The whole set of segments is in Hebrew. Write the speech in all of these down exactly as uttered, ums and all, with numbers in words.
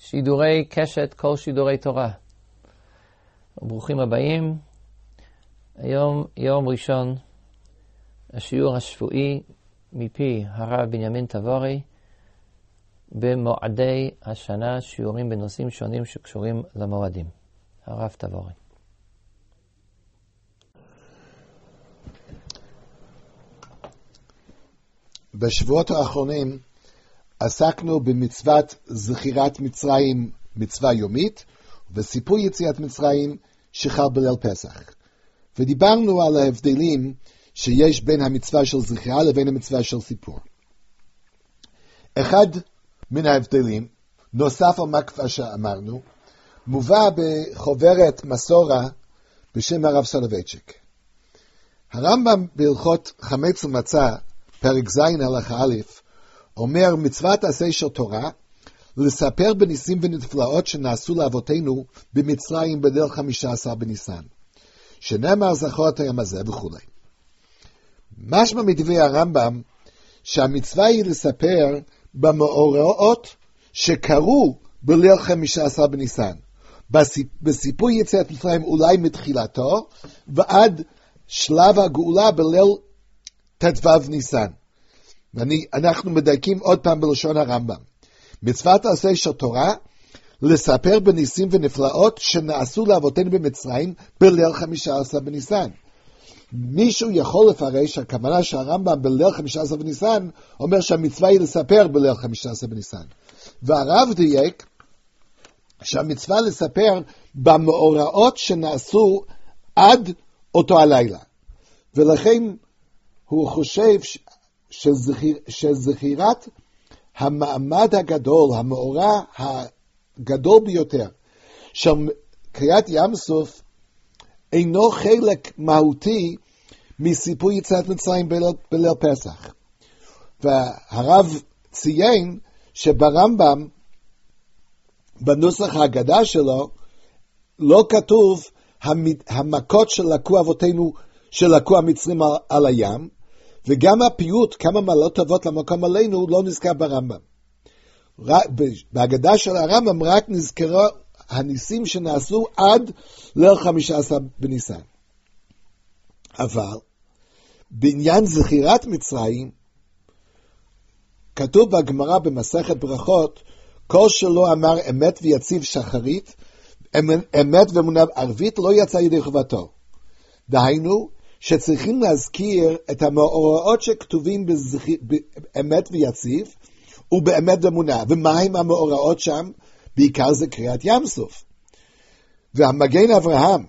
שידורי קשת, כל שידורי תורה. ברוכים הבאים. היום יום ראשון, השיעור השבועי מפי הרב בנימין תבורי במועדי השנה, שיעורים בנושאים שונים שקשורים למועדים. הרב תבורי. בשבועות האחרונים עסקנו במצוות זכירת מצרים, מצווה יומית, וסיפור יציאת מצרים שחל בליל פסח. ודיברנו על ההבדלים שיש בין המצווה של זכירה לבין המצווה של סיפור. אחד מן ההבדלים, נוסף על מה כבר שאמרנו, מובא בחוברת מסורה בשם הרב סולובייצ'יק. הרמב"ם בהלכות חמץ ומצה, פרק ז' הלכה א', אומר מצוות עשה של תורה, לספר בניסים ונפלאות שנעשו לאבותינו במצרים בליל חמישה עשר בניסן, שנאמר זכור את היום הזה וכו'. משמע מדברי הרמב"ם שהמצווה היא לספר במאורעות שקרו בליל חמישה עשר בניסן, בסיפור יציאת מצרים אולי מתחילתו ועד שלב הגאולה בליל ט"ו ניסן. ואנחנו מדייקים עוד פעם בלשון הרמב"ם. מצוות עשה של תורה, לספר בניסים ונפלאות שנעשו לאבותינו במצרים בליל חמישה עשר בניסן. מישהו יכול לפרש, הכוונה שהרמב"ם בליל חמישה עשר בניסן, אומר שהמצווה היא לספר בליל חמישה עשר בניסן. והרב דייק שהמצווה לספר במאורעות שנעשו עד אותו הלילה. ולכן הוא חושב שזכיר, שזכירת המעמד הגדול, המאורע הגדול ביותר של קריאת ים סוף, אינו חלק מהותי מסיפור יציאת מצרים בליל, בליל פסח. והרב ציין שברמב"ם, בנוסח ההגדה שלו, לא כתוב המכות שלקו אבותינו, שלקו המצרים על, על הים, וגם הפיוט, כמה מעלות טובות למקום עלינו, לא נזכר ברמב"ם. בהגדה של הרמב"ם רק נזכרו הניסים שנעשו עד ליל חמישה עשר בניסן. אבל בעניין זכירת מצרים, כתוב בגמרא במסכת ברכות, כל שלא אמר אמת ויציב שחרית, אמת ואמונה ערבית לא יצא ידי חובתו. דהיינו, שצריכים להזכיר את המאורעות שכתובים בזכיר, באמת ויציב ובאמת ואמונה. ומה הם המאורעות שם? בעיקר זה קריאת ים סוף. והמגן אברהם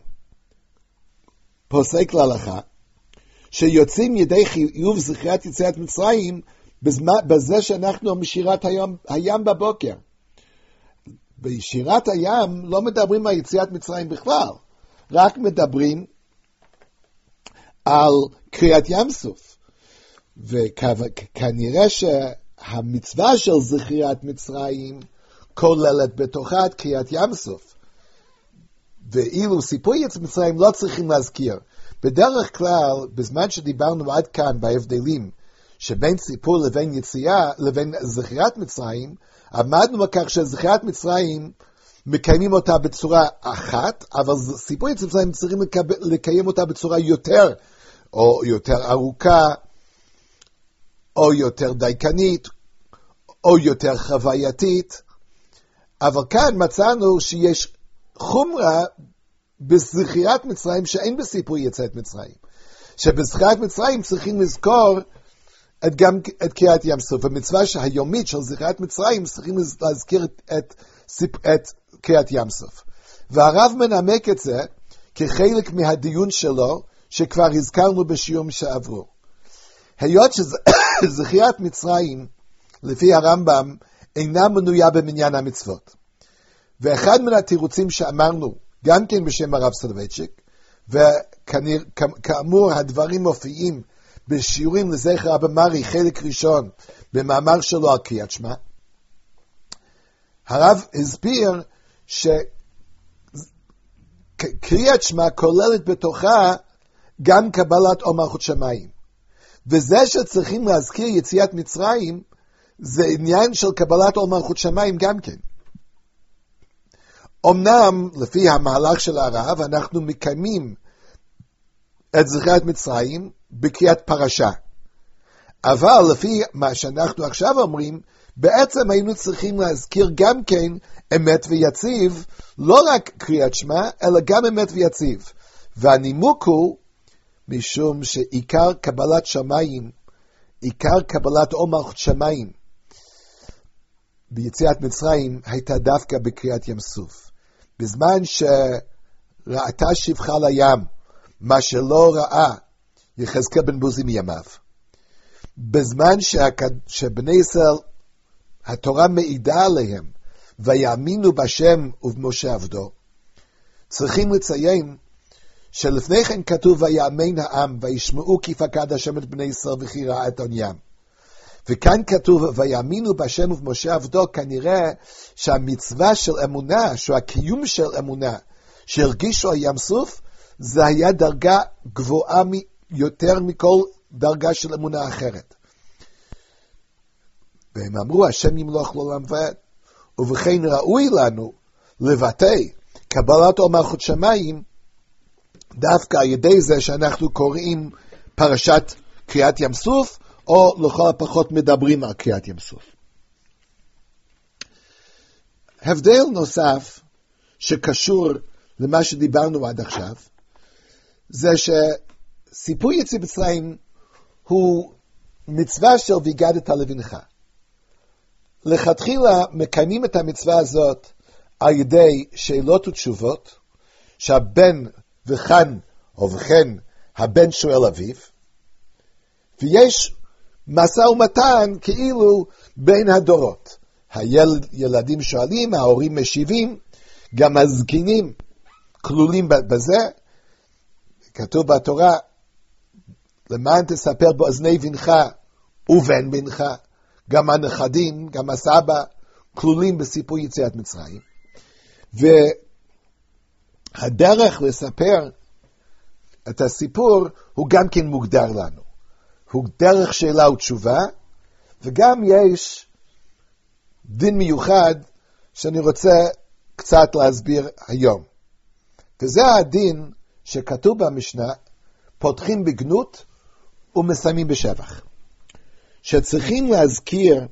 פוסק להלכה שיוצאים ידי חיוב זכירת יציאת מצרים בזמן, בזה שאנחנו משירת הים, הים בבוקר. בשירת הים לא מדברים על יציאת מצרים בכלל, רק מדברים על קריאת ים סוף. וכנראה שהמצווה של זכירת מצרים כוללת בתוכה את קריאת ים סוף. ואילו סיפור יציאת מצרים לא צריכים להזכיר. בדרך כלל, בזמן שדיברנו עד כאן בהבדלים שבין סיפור לבין יציאה, לבין זכירת מצרים, עמדנו בכך שזכירת מצרים מקיימים אותה בצורה אחת, אבל סיפור יציאת מצרים צריכים לקיים אותה בצורה יותר או יותר ארוכה, או יותר דייקנית, או יותר חווייתית. אבל כאן מצאנו שיש חומרה בזכירת מצרים שאין בסיפור יציאת מצרים. שבזכירת מצרים צריכים לזכור את גם את קריאת ים סוף. המצווה היומית של זכירת מצרים צריכים להזכיר את, את, את קריאת ים סוף. והרב מנמק את זה כחלק מהדיון שלו, שכבר הזכרנו בשיעורים שעברו. היות שזכירת מצרים, לפי הרמב"ם, אינה מנויה במניין המצוות. ואחד מן התירוצים שאמרנו, גם כן בשם הרב סולובייצ'יק, וכאמור הדברים מופיעים בשיעורים לזכר רבי מרי, חלק ראשון, במאמר שלו על קריאת שמע, הרב הסביר שקריאת שמע כוללת בתוכה גם קבלת או מלכות שמיים. וזה שצריכים להזכיר יציאת מצרים, זה עניין של קבלת או מלכות שמיים גם כן. אמנם לפי המהלך של הרב אנחנו מקיימים את זכירת מצרים בקריאת פרשה, אבל לפי מה שאנחנו עכשיו אומרים, בעצם היינו צריכים להזכיר גם כן אמת ויציב, לא רק קריאת שמע, אלא גם אמת ויציב. והנימוק הוא משום שעיקר קבלת שמיים, עיקר קבלת עומר שמיים ביציאת מצרים הייתה דווקא בקריאת ים סוף. בזמן שראתה שפחה לים, מה שלא ראה יחזקאל בן בוזי מימיו. בזמן שבני ישראל, התורה מעידה עליהם, ויאמינו בשם ובמשה עבדו, צריכים לציין שלפני כן כתוב ויאמן העם, וישמעו כי פקד השם את בני ישראל וכי ראה את עוניים. וכאן כתוב ויאמינו בשם ובמשה עבדו, כנראה שהמצווה של אמונה, שהקיום של אמונה, שהרגישו ים סוף, זה היה דרגה גבוהה יותר מכל דרגה של אמונה אחרת. והם אמרו, השם ימלוך לעולם ועד, ובכן ראוי לנו לבטא קבלת עול מלכות שמיים, דווקא על ידי זה שאנחנו קוראים פרשת קריאת ים סוף, או לכל הפחות מדברים על קריאת ים סוף. הבדל נוסף שקשור למה שדיברנו עד עכשיו, זה שסיפור יציאת מצרים הוא מצווה של והגדת לבנך. לכתחילה מקיימים את המצווה הזאת על ידי שאלות ותשובות, שהבן וכאן או וכן הבן שואל אביו, ויש משא ומתן כאילו בין הדורות. הילדים שואלים, ההורים משיבים, גם הזקנים כלולים בזה. כתוב בתורה, למען תספר באוזני בנך ובן בנך, גם הנכדים, גם הסבא, כלולים בסיפור יציאת מצרים. והדרך לספר את הסיפור הוא גם כן מוגדר לנו. הוא דרך שאלה ותשובה, וגם יש דין מיוחד שאני רוצה קצת להסביר היום. וזה הדין שכתוב במשנה, פותחים בגנות ומסיימים בשבח. שצריכים להזכיר,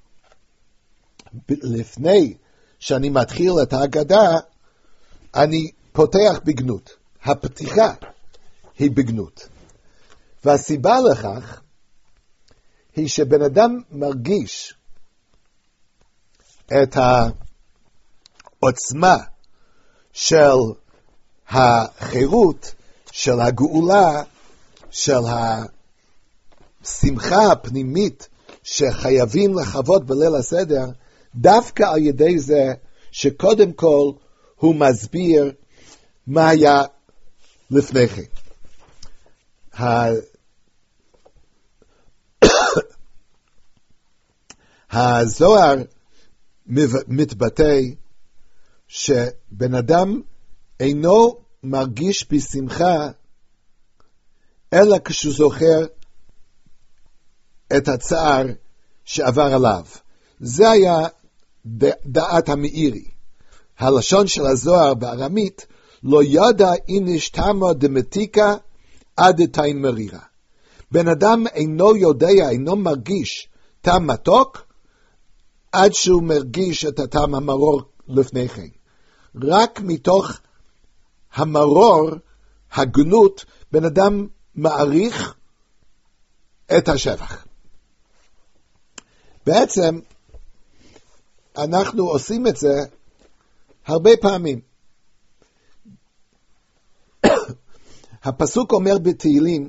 לפני שאני מתחיל את ההגדה, אני פותח בגנות. הפתיחה היא בגנות. והסיבה לכך היא שבן אדם מרגיש את העוצמה של החירות, של הגאולה, של השמחה הפנימית שחייבים לחוות בליל הסדר, דווקא על ידי זה שקודם כל הוא מסביר מה היה לפני כן. הזוהר מתבטא שבן אדם אינו מרגיש בשמחה אלא כשהוא זוכר את הצער שעבר עליו. זה היה דעת המאירי. הלשון של הזוהר בארמית, לא ידע איניש תמה דמתיקה עד תיים מרירה. בן אדם אינו יודע, אינו מרגיש טעם מתוק, עד שהוא מרגיש את הטעם המרור לפני כן. רק מתוך המרור, הגנות, בן אדם מעריך את השבח. בעצם, אנחנו עושים את זה הרבה פעמים. הפסוק אומר בתהילים,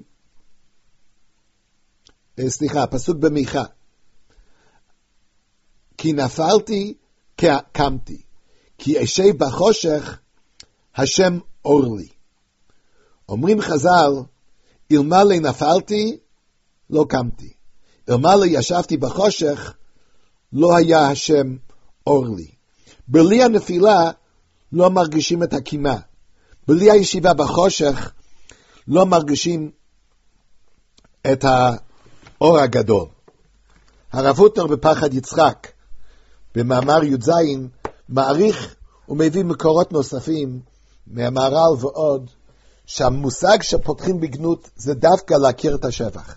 סליחה, הפסוק במיכה, כי נפלתי, כי קמתי, כי אשב בחושך, השם אור לי. אומרים חז"ל, אלמלא נפלתי, לא קמתי. אלמלא ישבתי בחושך, לא היה השם אור לי. בלי הנפילה, לא מרגישים את הקימה. בלי הישיבה בחושך, לא מרגישים את האור הגדול. הרב הוטנר בפחד יצחק, במאמר י"ז, מעריך הוא מביא מקורות נוספים מהמהר"ל ועוד, שהמושג שפותחים בגנות זה דווקא להכיר את השבח.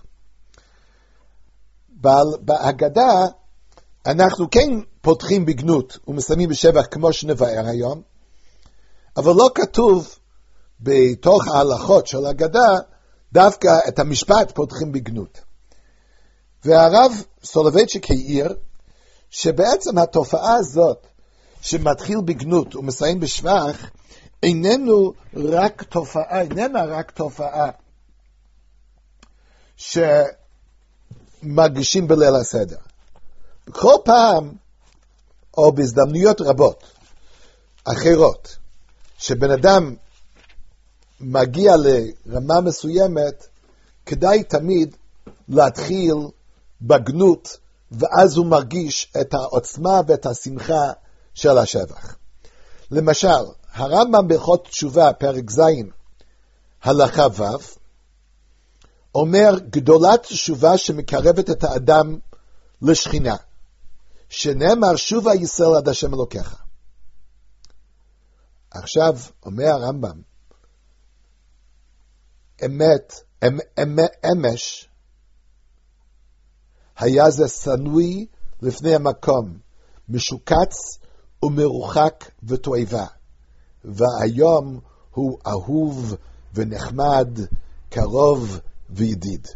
בהגדה אנחנו כן פותחים בגנות ומסיימים בשבח כמו שנבאר היום, אבל לא כתוב בתוך ההלכות של ההגדה דווקא את המשפט פותחים בגנות. והרב סולובייצ'יק העיר שבעצם התופעה הזאת שמתחיל בגנות ומסיים בשבח איננו רק תופעה, איננה רק תופעה שמרגישים בליל הסדר. בכל פעם, או בהזדמנויות רבות אחרות, שבן אדם מגיע לרמה מסוימת, כדאי תמיד להתחיל בגנות, ואז הוא מרגיש את העוצמה ואת השמחה של השבח. למשל, הרמב"ם בהלכות תשובה, פרק ז', הלכה ו', אומר גדולת תשובה שמקרבת את האדם לשכינה, שנאמר שובה ישראל עד השם אלוקיך. עכשיו, אומר הרמב"ם, אמת, אמ, אמ, אמש, היה זה סנוי לפני המקום, משוקץ ומרוחק ותועבה, והיום הוא אהוב ונחמד, קרוב וידיד.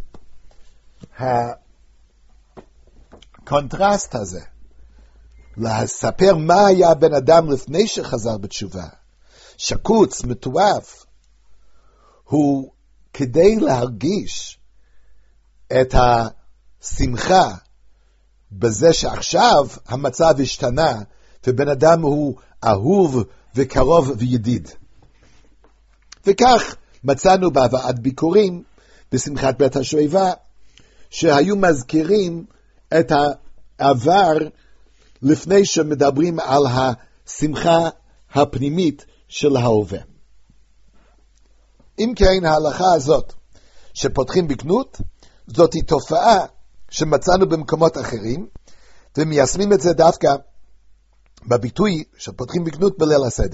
הקונטרסט הזה, לספר מה היה בן אדם לפני שחזר בתשובה, שקוץ, מתועב, הוא כדי להרגיש את השמחה בזה שעכשיו המצב השתנה, ובן אדם הוא אהוב וקרוב וידיד. וכך מצאנו בהבאת ביקורים בשמחת בית השואבה, שהיו מזכירים את העבר לפני שמדברים על השמחה הפנימית של ההווה. אם כן, ההלכה הזאת שפותחים בגנות, זאת היא תופעה שמצאנו במקומות אחרים, ומיישמים את זה דווקא בביטוי שפותחים בגנות בליל הסדר.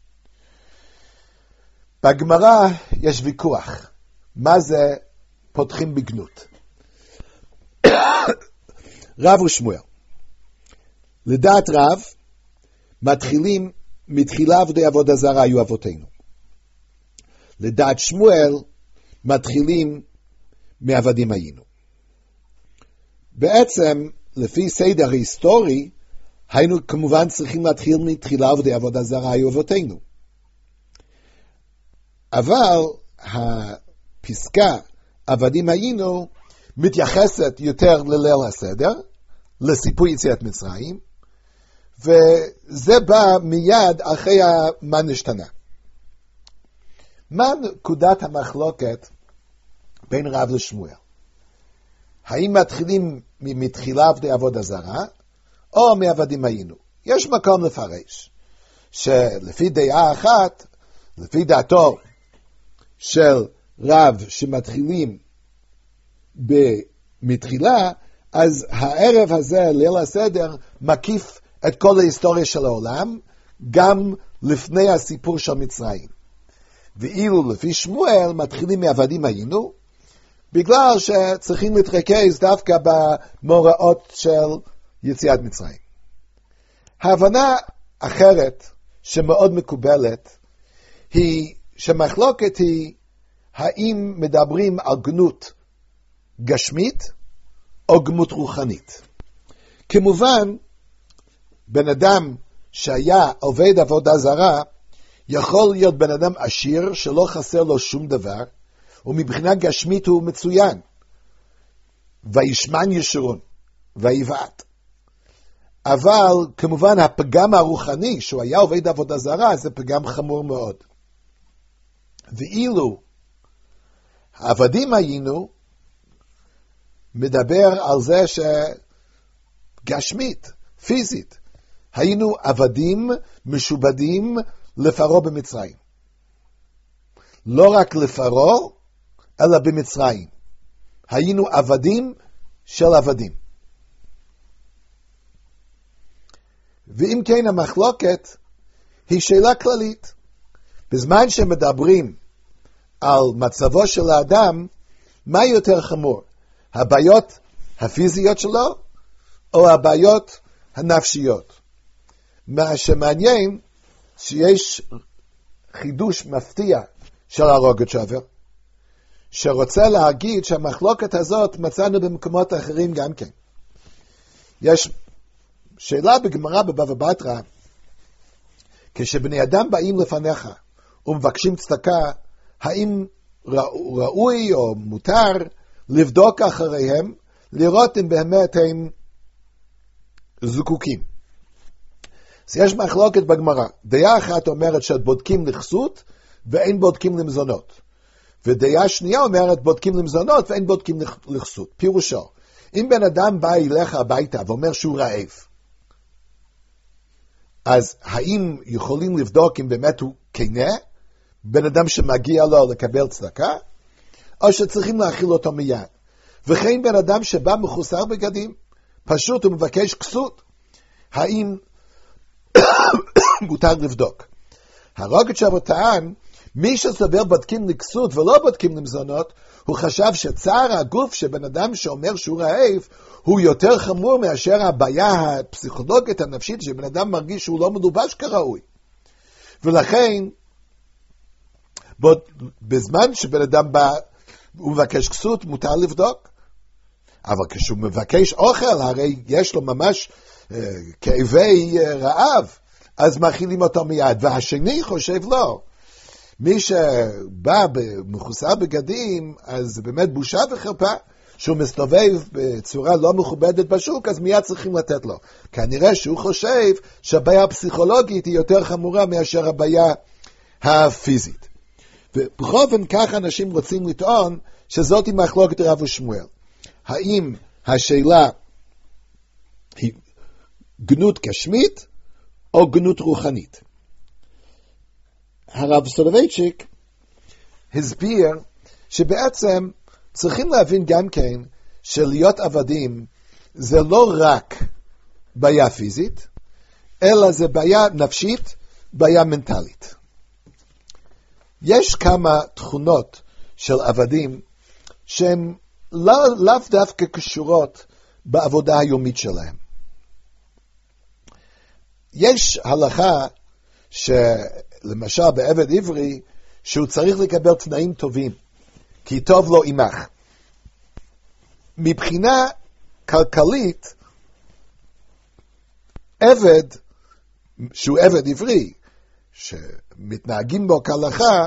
בגמרא יש ויכוח, מה זה פותחים בגנות? רב ושמואל. לדעת רב, מתחילים מתחילה עבודי עבודה זרה היו אבותינו. לדעת שמואל, מתחילים מעבדים היינו. בעצם, לפי סדר היסטורי, היינו כמובן צריכים להתחיל מתחילה עבודי עבודה זרה היו אבותינו. אבל הפסקה עבדים היינו מתייחסת יותר לליל הסדר, לסיפור יציאת מצרים, וזה בא מיד אחרי מה נשתנה. מה נקודת המחלוקת בין רב לשמואל? האם מתחילים מתחילה עבדי עבודה זרה, או מעבדים היינו? יש מקום לפרש, שלפי דעה אחת, לפי דעתו של רב שמתחילים במתחילה, אז הערב הזה, ליל הסדר, מקיף את כל ההיסטוריה של העולם, גם לפני הסיפור של מצרים. ואילו לפי שמואל מתחילים מעבדים היינו, בגלל שצריכים להתרכז דווקא במוראות של יציאת מצרים. ההבנה אחרת שמאוד מקובלת, היא שמחלוקת היא האם מדברים על גנות גשמית או גנות רוחנית. כמובן, בן אדם שהיה עובד עבודה זרה, יכול להיות בן אדם עשיר שלא חסר לו שום דבר, ומבחינה גשמית הוא מצוין. וישמן ישרון, ויבעט. אבל כמובן הפגם הרוחני שהוא היה עובד עבודה זרה, זה פגם חמור מאוד. ואילו העבדים היינו, מדבר על זה שגשמית, פיזית, היינו עבדים משובדים לפרעה במצרים. לא רק לפרעה, אלא במצרים. היינו עבדים של עבדים. ואם כן, המחלוקת היא שאלה כללית. בזמן שמדברים על מצבו של האדם, מה יותר חמור? הבעיות הפיזיות שלו או הבעיות הנפשיות? מה שמעניין שיש חידוש מפתיע של הרוגצ'ובר, שרוצה להגיד שהמחלוקת הזאת מצאנו במקומות אחרים גם כן. יש שאלה בגמרא בבבא בתרא, כשבני אדם באים לפניך ומבקשים צדקה, האם ראוי או מותר לבדוק אחריהם, לראות אם באמת הם זקוקים. אז יש מחלוקת בגמרא. דעה אחת אומרת שבודקים לכסות ואין בודקים למזונות. ודעה שנייה אומרת בודקים למזונות ואין בודקים לכסות. פירושו, אם בן אדם בא אליך הביתה ואומר שהוא רעב, אז האם יכולים לבדוק אם באמת הוא כנה, בן אדם שמגיע לו לקבל צדקה, או שצריכים להאכיל אותו מיד? וכן בן אדם שבא מחוסר בגדים, פשוט הוא מבקש כסות, האם מותר לבדוק? הרוגצ'ובר טען, מי שסובר בודקים לכסות ולא בודקים למזונות, הוא חשב שצער הגוף שבן אדם שאומר שהוא רעב, הוא יותר חמור מאשר הבעיה הפסיכולוגית הנפשית שבן אדם מרגיש שהוא לא מדובש כראוי. ולכן, בזמן שבן אדם בא, הוא מבקש כסות, מותר לבדוק. אבל כשהוא מבקש אוכל, הרי יש לו ממש אה, כאבי אה, רעב, אז מאכילים אותו מיד. והשני חושב לא. מי שבא מחוסר בגדים, אז זה באמת בושה וחרפה, שהוא מסתובב בצורה לא מכובדת בשוק, אז מיד צריכים לתת לו. כנראה שהוא חושב שהבעיה הפסיכולוגית היא יותר חמורה מאשר הבעיה הפיזית. ובכל אופן כך אנשים רוצים לטעון שזאת היא מחלוקת רב ושמואל. האם השאלה היא גנות גשמית או גנות רוחנית? הרב סולובייצ'יק הסביר שבעצם צריכים להבין גם כן שלהיות עבדים זה לא רק בעיה פיזית, אלא זה בעיה נפשית, בעיה מנטלית. יש כמה תכונות של עבדים שהן לא, לאו דווקא קשורות בעבודה היומית שלהם. יש הלכה שלמשל בעבד עברי שהוא צריך לקבל תנאים טובים, כי טוב לו עמך. מבחינה כלכלית, עבד שהוא עבד עברי, שמתנהגים בו כהלכה,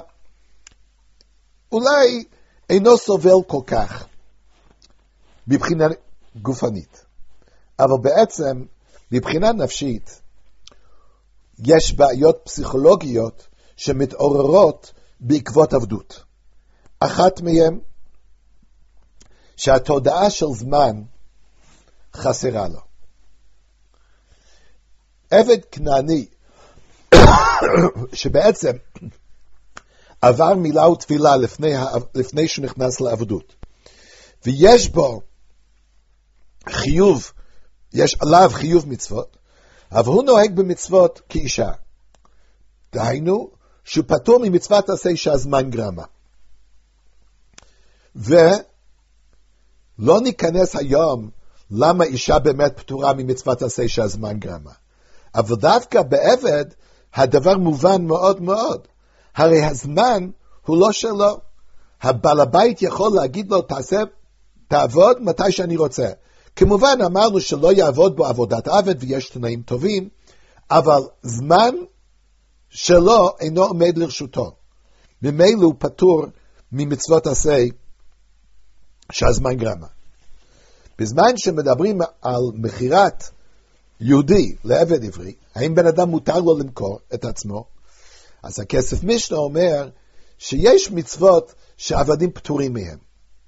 אולי אינו סובל כל כך מבחינה גופנית. אבל בעצם, מבחינה נפשית, יש בעיות פסיכולוגיות שמתעוררות בעקבות עבדות. אחת מהן, שהתודעה של זמן חסרה לו. עבד כנעני, שבעצם עבר מילה ותפילה לפני, לפני שהוא נכנס לעבדות, ויש בו חיוב, יש עליו חיוב מצוות, אבל הוא נוהג במצוות כאישה. דהיינו, שהוא פטור ממצוות עשה שהזמן גרמה. ולא ניכנס היום למה אישה באמת פטורה ממצוות עשה שהזמן גרמה. אבל דווקא בעבד, הדבר מובן מאוד מאוד. הרי הזמן הוא לא שלו. הבעל הבית יכול להגיד לו, תעשה, תעבוד מתי שאני רוצה. כמובן אמרנו שלא יעבוד בו עבודת עבד ויש תנאים טובים, אבל זמן שלו אינו עומד לרשותו. ממילא הוא פטור ממצוות עשה שהזמן גרמה. בזמן שמדברים על מחירת יהודי לעבד עברי, האם בן אדם מותר לו למכור את עצמו? אז הכסף משנה אומר שיש מצוות שעבדים פטורים מהם.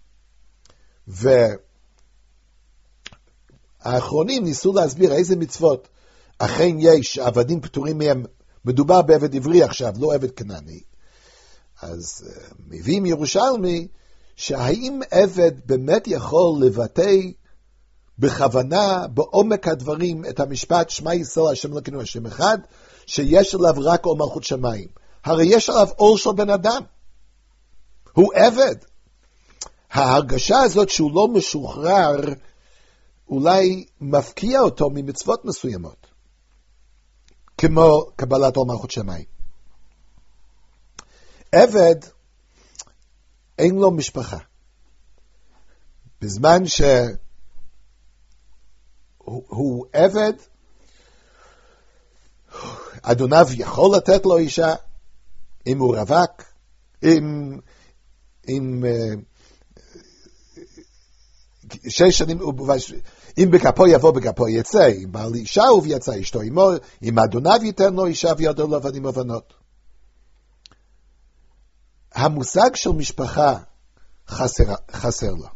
והאחרונים ניסו להסביר איזה מצוות אכן יש שעבדים פטורים מהם. מדובר בעבד עברי עכשיו, לא עבד כנעני. אז מביאים ירושלמי שהאם עבד באמת יכול לבטא בכוונה, בעומק הדברים, את המשפט שמע ישראל השם אלוקינו השם אחד, שיש עליו רק אור מלכות שמיים. הרי יש עליו אור של בן אדם. הוא עבד. ההרגשה הזאת שהוא לא משוחרר, אולי מפקיע אותו ממצוות מסוימות, כמו קבלת אור מלכות שמיים. עבד, אין לו משפחה. בזמן שהוא הוא עבד, אדוניו יכול לתת לו אישה, אם הוא רווק, אם, אם שש שנים, אם בכפו יבוא בכפו יצא, אם בעל אישה הוא ויצא אשתו עמו, אם אדוניו ייתן לו אישה וידו לו עבדים ובנות. המושג של משפחה חסר, חסר לו.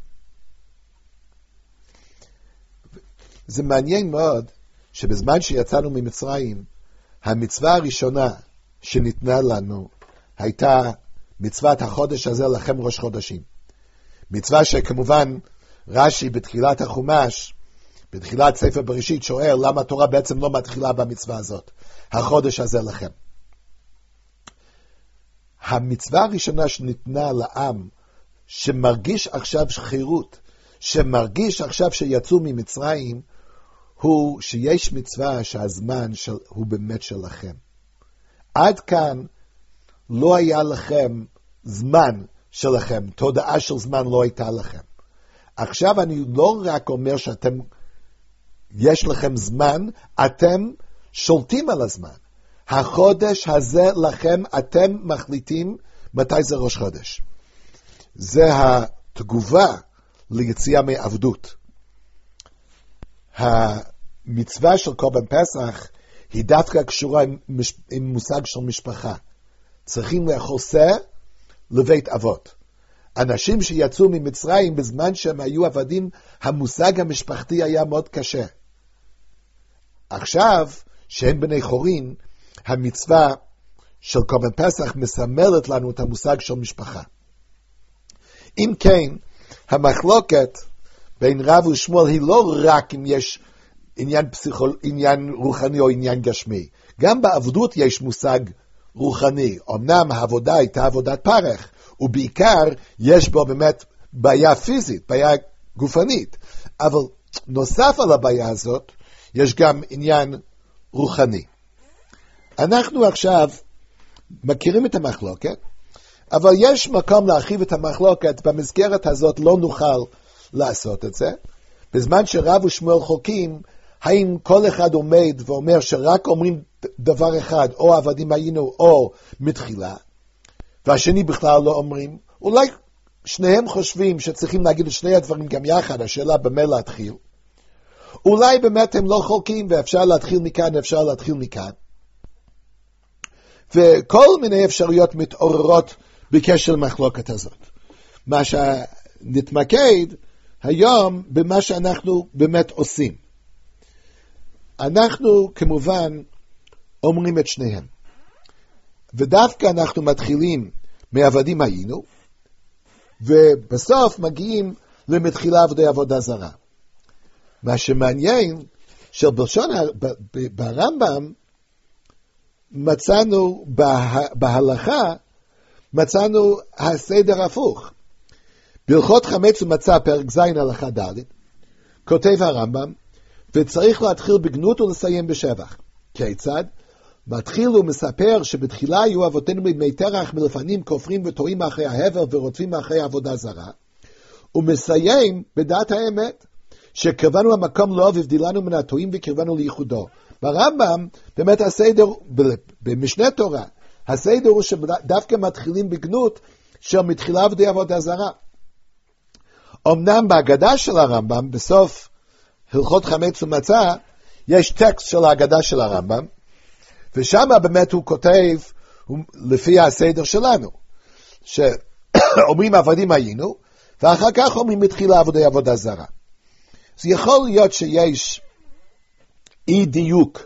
זה מעניין מאוד שבזמן שיצאנו ממצרים, המצווה הראשונה שניתנה לנו הייתה מצוות החודש הזה לכם ראש חודשים. מצווה שכמובן רש"י בתחילת החומש, בתחילת ספר בראשית, שואל למה התורה בעצם לא מתחילה במצווה הזאת. החודש הזה לכם. המצווה הראשונה שניתנה לעם, שמרגיש עכשיו חירות, שמרגיש עכשיו שיצאו ממצרים, הוא שיש מצווה שהזמן של, הוא באמת שלכם. עד כאן לא היה לכם זמן שלכם, תודעה של זמן לא הייתה לכם. עכשיו אני לא רק אומר שאתם, יש לכם זמן, אתם שולטים על הזמן. החודש הזה לכם, אתם מחליטים מתי זה ראש חודש. זה התגובה ליציאה מעבדות. המצווה של קורבן פסח היא דווקא קשורה עם, עם מושג של משפחה. צריכים לאכול שא לבית אבות. אנשים שיצאו ממצרים בזמן שהם היו עבדים, המושג המשפחתי היה מאוד קשה. עכשיו, שהם בני חורין, המצווה של קורבן פסח מסמלת לנו את המושג של משפחה. אם כן, המחלוקת בין רב ושמואל היא לא רק אם יש עניין, פסיכול, עניין רוחני או עניין גשמי. גם בעבדות יש מושג רוחני. אמנם העבודה הייתה עבודת פרך, ובעיקר יש בו באמת בעיה פיזית, בעיה גופנית. אבל נוסף על הבעיה הזאת, יש גם עניין רוחני. אנחנו עכשיו מכירים את המחלוקת, אבל יש מקום להרחיב את המחלוקת, במסגרת הזאת לא נוכל לעשות את זה. בזמן שרב ושמואל חולקים, האם כל אחד עומד ואומר שרק אומרים דבר אחד, או עבדים היינו או מתחילה, והשני בכלל לא אומרים, אולי שניהם חושבים שצריכים להגיד את שני הדברים גם יחד, השאלה במה להתחיל. אולי באמת הם לא חולקים ואפשר להתחיל מכאן, אפשר להתחיל מכאן. וכל מיני אפשרויות מתעוררות בקשר למחלוקת הזאת. מה שנתמקד היום במה שאנחנו באמת עושים. אנחנו כמובן אומרים את שניהם. ודווקא אנחנו מתחילים מעבדים היינו, ובסוף מגיעים למתחילה עבדי עבודה זרה. מה שמעניין, שבלשון ברמב"ם, מצאנו בהלכה, מצאנו הסדר הפוך. בהלכות חמץ ומצה, פרק ז' הלכה ד', כותב הרמב"ם, וצריך להתחיל בגנות ולסיים בשבח. כיצד? מתחיל ומספר שבתחילה היו אבותינו בימי תרח מלפנים כופרים וטועים אחרי ההבר ורודפים אחרי עבודה זרה, ומסיים בדעת האמת, שקרבנו המקום לא והבדילנו מן הטועים וקרבנו לייחודו. ברמב"ם, באמת הסדר, במשנה תורה, הסדר הוא שדווקא מתחילים בגנות של מתחילה עבדי עבודה זרה. אמנם בהגדה של הרמב"ם, בסוף הלכות חמץ ומצה, יש טקסט של ההגדה של הרמב"ם, ושם באמת הוא כותב, לפי הסדר שלנו, שאומרים עבדים היינו, ואחר כך אומרים מתחילה עבדי עבודה זרה. אז יכול להיות שיש אי דיוק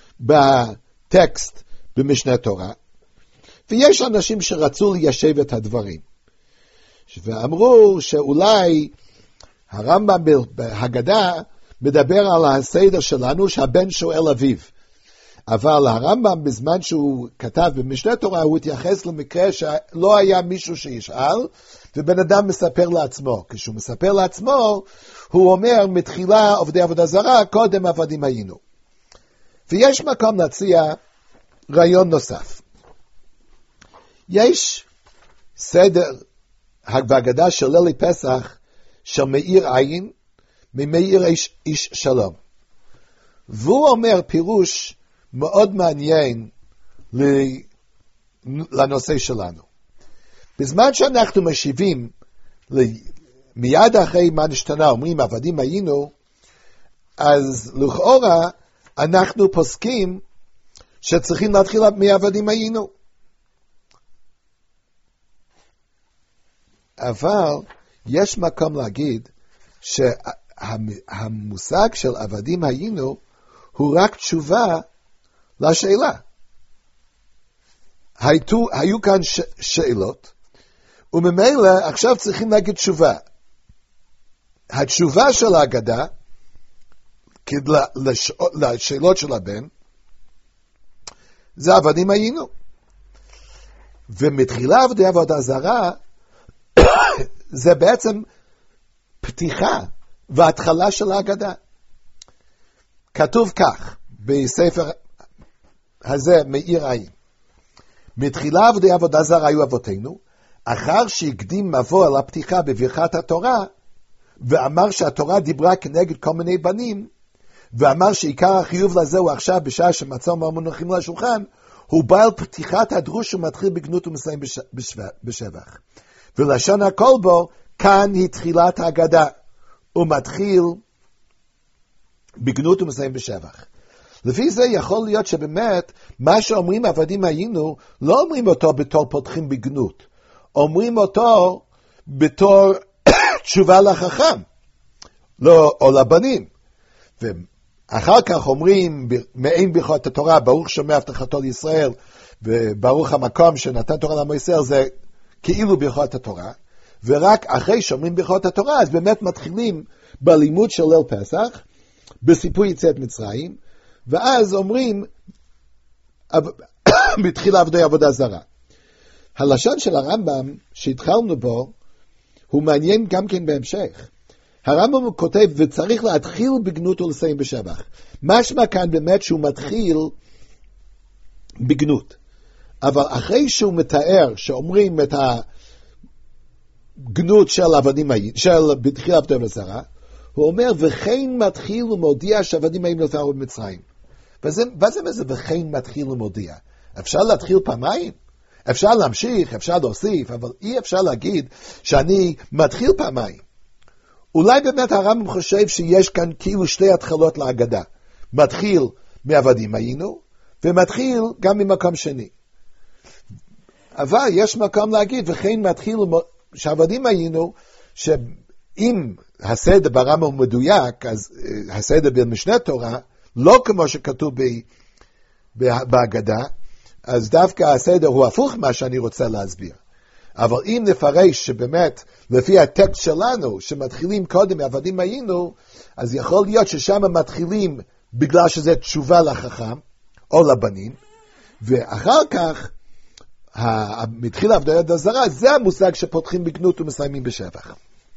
בטקסט במשנה תורה, ויש אנשים שרצו ליישב את הדברים, ואמרו שאולי הרמב"ם בהגדה מדבר על הסדר שלנו שהבן שואל אביו. אבל הרמב"ם בזמן שהוא כתב במשנה תורה, הוא התייחס למקרה שלא היה מישהו שישאל, ובן אדם מספר לעצמו. כשהוא מספר לעצמו, הוא אומר, מתחילה עובדי עבודה זרה, קודם עבדים היינו. ויש מקום להציע רעיון נוסף. יש סדר בהגדה של ליל פסח של מאיר עין, ממאיר איש, איש שלום. והוא אומר פירוש מאוד מעניין לנושא שלנו. בזמן שאנחנו משיבים, מיד אחרי מה נשתנה, אומרים עבדים היינו, אז לכאורה אנחנו פוסקים שצריכים להתחיל מעבדים היינו. אבל יש מקום להגיד שהמושג של עבדים היינו הוא רק תשובה לשאלה. היו, היו כאן ש, שאלות, וממילא עכשיו צריכים להגיד תשובה. התשובה של ההגדה, לש, לשאלות של הבן, זה עבדים היינו. ומתחילה עבדי עבודה זרה, זה בעצם פתיחה וההתחלה של ההגדה. כתוב כך, בספר הזה מאיר עין. מתחילה עבדי עבודה זרה היו אבותינו, אחר שהקדים מבוא על הפתיחה בברכת התורה, ואמר שהתורה דיברה כנגד כל מיני בנים, ואמר שעיקר החיוב לזה הוא עכשיו בשעה שמצאו מונחים לשולחן, הוא בא על פתיחת הדרוש ומתחיל בגנות ומסיים בשבח. ולשון הכל בו, כאן היא תחילת ההגדה, ומתחיל בגנות ומסיים בשבח. לפי זה יכול להיות שבאמת, מה שאומרים עבדים היינו, לא אומרים אותו בתור פותחים בגנות, אומרים אותו בתור תשובה לחכם, לא, או לבנים. ואחר כך אומרים, מעין ברכות התורה, ברוך שומע הבטחתו לישראל, וברוך המקום שנתן תורה לעמו ישראל, זה כאילו ברכות התורה, ורק אחרי שאומרים ברכות התורה, אז באמת מתחילים בלימוד של ליל פסח, בסיפור יציאת מצרים, ואז אומרים, בתחילה עבדי עבודה זרה. הלשון של הרמב"ם שהתחלנו בו, הוא מעניין גם כן בהמשך. הרמב"ם הוא כותב, וצריך להתחיל בגנות ולסיים בשבח. משמע כאן באמת שהוא מתחיל בגנות. אבל אחרי שהוא מתאר, שאומרים את הגנות של עבדים היינו, של בתחילה עבדי עבודה זרה, הוא אומר, וכן מתחיל ומודיע שעבדים היינו לתארו במצרים. וזה, וזה וזה וכן מתחיל ומודיע. אפשר להתחיל פעמיים? אפשר להמשיך, אפשר להוסיף, אבל אי אפשר להגיד שאני מתחיל פעמיים. אולי באמת הרמב"ם חושב שיש כאן כאילו שתי התחלות להגדה. מתחיל מעבדים היינו, ומתחיל גם ממקום שני. אבל יש מקום להגיד, וכן מתחיל שעבדים היינו, שאם הסדר ברמב"ם הוא מדויק, אז הסדר במשנה תורה, לא כמו שכתוב בהגדה, אז דווקא הסדר הוא הפוך מה שאני רוצה להסביר. אבל אם נפרש שבאמת, לפי הטקסט שלנו, שמתחילים קודם מעבדים היינו, אז יכול להיות ששם מתחילים בגלל שזה תשובה לחכם, או לבנים, ואחר כך, מתחיל עבדי עבודה זרה, זה המושג שפותחים בגנות ומסיימים בשבח.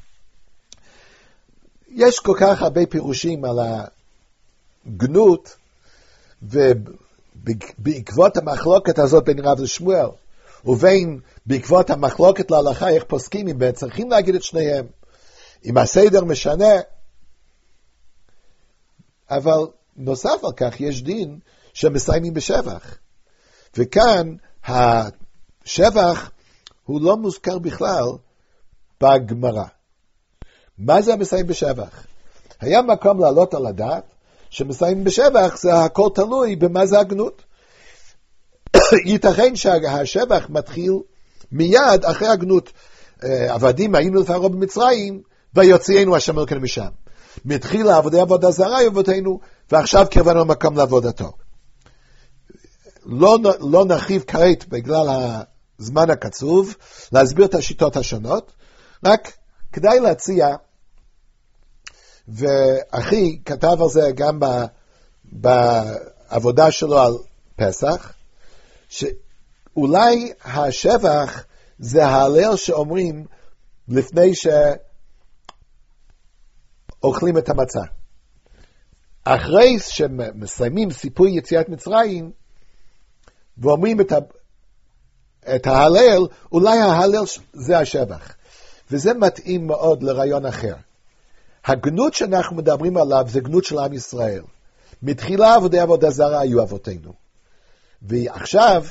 יש כל כך הרבה פירושים על הגנות, ובעקבות המחלוקת הזאת בין רב לשמואל, ובין בעקבות המחלוקת להלכה, איך פוסקים אם צריכים להגיד את שניהם, אם הסדר משנה, אבל נוסף על כך יש דין שמסיימים בשבח. וכאן השבח הוא לא מוזכר בכלל בגמרא. מה זה המסיים בשבח? היה מקום לעלות על הדעת שמסיים בשבח, זה הכל תלוי במה זה הגנות. ייתכן שהשבח מתחיל מיד אחרי הגנות. עבדים היינו לפרעה במצרים, ויוציאנו השם אלוקינו משם. מתחיל עבדי עבודה זרה אבותינו, ועכשיו קרבנו מקום לעבודתו. לא, לא נרחיב כעת בגלל הזמן הקצוב, להסביר את השיטות השונות, רק כדאי להציע ואחי כתב על זה גם ב, בעבודה שלו על פסח, שאולי השבח זה ההלל שאומרים לפני שאוכלים את המצה. אחרי שמסיימים סיפור יציאת מצרים, ואומרים את, ה... את ההלל, אולי ההלל זה השבח. וזה מתאים מאוד לרעיון אחר. הגנות שאנחנו מדברים עליו זה גנות של עם ישראל. מתחילה עבודי עבודה זרה היו אבותינו. ועכשיו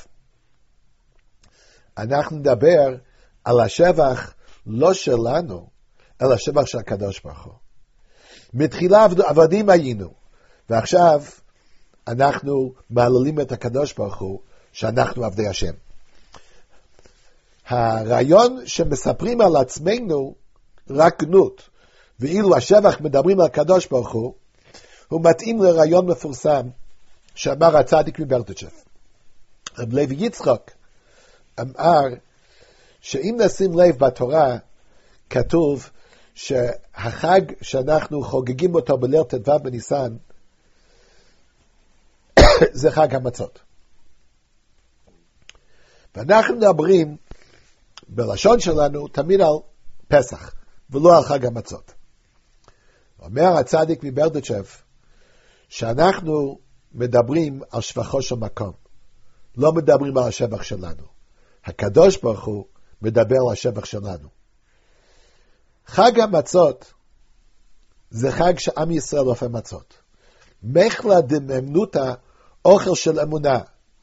אנחנו נדבר על השבח לא שלנו, אלא השבח של הקדוש ברוך הוא. מתחילה עבדים היינו, ועכשיו אנחנו מעללים את הקדוש ברוך הוא שאנחנו עבדי השם. הרעיון שמספרים על עצמנו רק גנות, ואילו השבח מדברים על הקדוש ברוך הוא, הוא מתאים לרעיון מפורסם שאמר הצדיק מברדיצ'ב. רב לוי יצחק אמר שאם נשים לב בתורה, כתוב שהחג שאנחנו חוגגים אותו בליל ט"ו בניסן, זה חג המצות. ואנחנו מדברים בלשון שלנו תמיד על פסח, ולא על חג המצות. אומר הצדיק מברדיצ'ב, שאנחנו מדברים על שבחו של מקום, לא מדברים על השבח שלנו. הקדוש ברוך הוא מדבר על השבח שלנו. חג המצות זה חג שעם ישראל אופה מצות. מחלה דממנותא, אוכל של אמונה.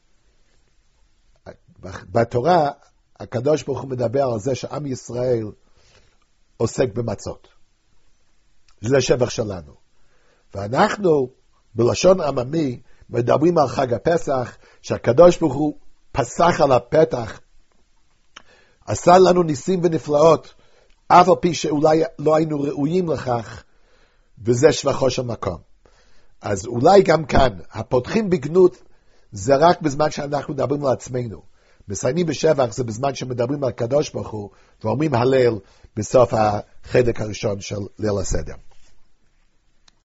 בתורה הקדוש ברוך הוא מדבר על זה שעם ישראל עוסק במצות. זה השבח שלנו. ואנחנו בלשון עממי מדברים על חג הפסח, שהקדוש ברוך הוא פסח על הפתח, עשה לנו ניסים ונפלאות, אף על פי שאולי לא היינו ראויים לכך, וזה שבחו של מקום. אז אולי גם כאן, הפותחים בגנות זה רק בזמן שאנחנו מדברים על עצמנו. מסיימים בשבח זה בזמן שמדברים על הקדוש ברוך הוא, ואומרים הלל בסוף החלק הראשון של ליל הסדר.